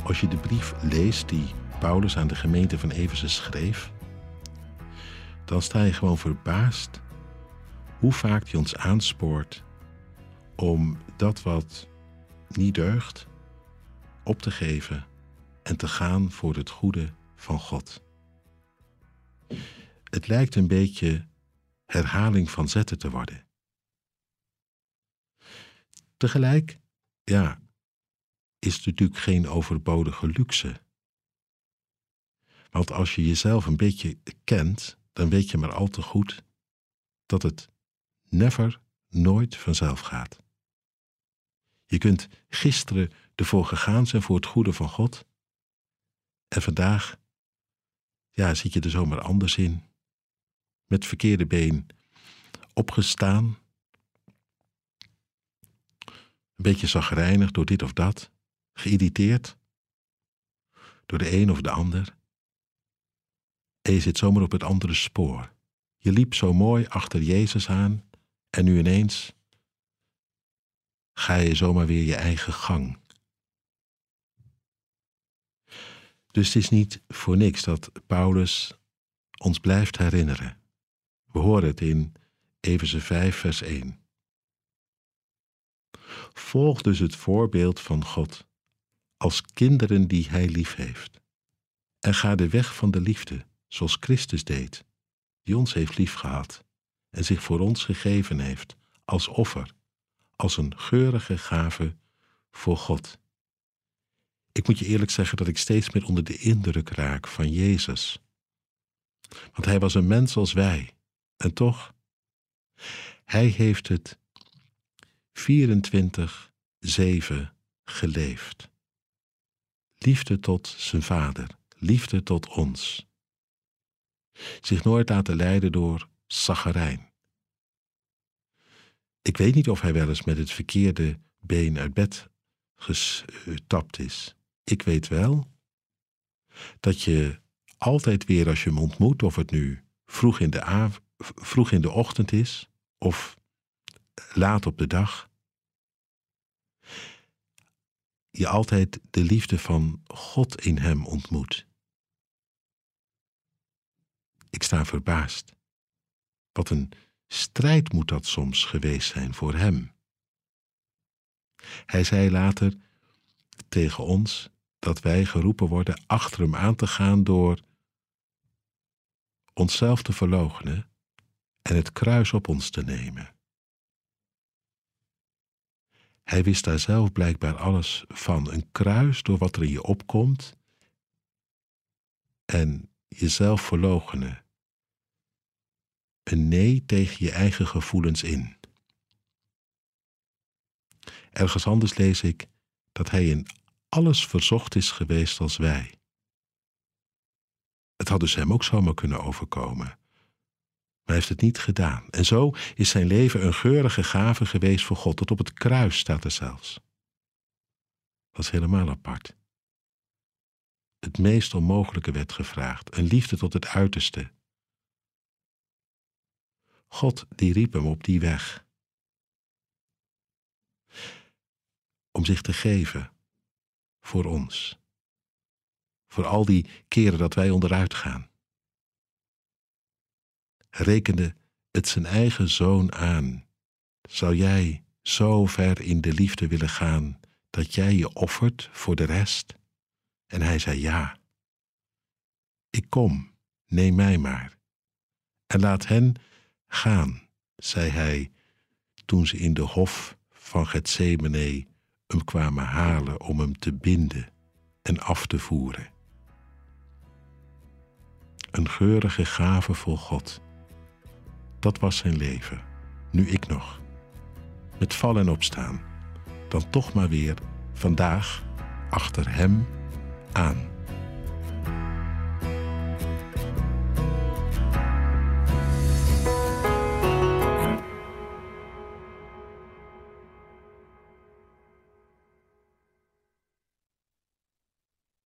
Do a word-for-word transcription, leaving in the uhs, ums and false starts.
Als je de brief leest die Paulus aan de gemeente van Efeze schreef, dan sta je gewoon verbaasd hoe vaak hij ons aanspoort om dat wat niet deugt op te geven en te gaan voor het goede van God. Het lijkt een beetje herhaling van zetten te worden. Tegelijk, ja, is het natuurlijk geen overbodige luxe. Want als je jezelf een beetje kent, dan weet je maar al te goed dat het never, nooit vanzelf gaat. Je kunt gisteren ervoor gegaan zijn voor het goede van God. En vandaag, ja, zit je er zomaar anders in. Met het verkeerde been opgestaan. Een beetje chagrijnig door dit of dat. Geïrriteerd door de een of de ander. En je zit zomaar op het andere spoor. Je liep zo mooi achter Jezus aan en nu ineens ga je zomaar weer je eigen gang. Dus het is niet voor niks dat Paulus ons blijft herinneren. We horen het in Efeze vijf vers één. Volg dus het voorbeeld van God als kinderen die hij lief heeft. En ga de weg van de liefde, zoals Christus deed, die ons heeft liefgehad en zich voor ons gegeven heeft als offer, als een geurige gave voor God. Ik moet je eerlijk zeggen dat ik steeds meer onder de indruk raak van Jezus. Want hij was een mens als wij. En toch, hij heeft het vierentwintig zeven geleefd. Liefde tot zijn vader, liefde tot ons. Zich nooit laten leiden door chaggerijn. Ik weet niet of hij wel eens met het verkeerde been uit bed gestapt is. Ik weet wel dat je altijd weer als je hem ontmoet, of het nu vroeg in de, av- vroeg in de ochtend is of laat op de dag, je altijd de liefde van God in hem ontmoet. Ik sta verbaasd. Wat een strijd moet dat soms geweest zijn voor hem. Hij zei later tegen ons dat wij geroepen worden achter hem aan te gaan door onszelf te verloochenen en het kruis op ons te nemen. Hij wist daar zelf blijkbaar alles van. Een kruis door wat er in je opkomt en jezelf verloochenen. Een nee tegen je eigen gevoelens in. Ergens anders lees ik dat hij in alles verzocht is geweest als wij. Het had dus hem ook zomaar kunnen overkomen. Maar hij heeft het niet gedaan. En zo is zijn leven een geurige gave geweest voor God. Tot op het kruis staat er zelfs. Dat is helemaal apart. Het meest onmogelijke werd gevraagd. Een liefde tot het uiterste. God die riep hem op die weg. Om zich te geven. Voor ons. Voor al die keren dat wij onderuit gaan. Rekende het zijn eigen zoon aan. Zou jij zo ver in de liefde willen gaan dat jij je offert voor de rest? En hij zei ja. Ik kom, neem mij maar. En laat hen gaan, zei hij, toen ze in de hof van Getsemane hem kwamen halen om hem te binden en af te voeren. Een geurige gave voor God. Dat was zijn leven. Nu ik nog. Met vallen en opstaan. Dan toch maar weer vandaag achter hem aan.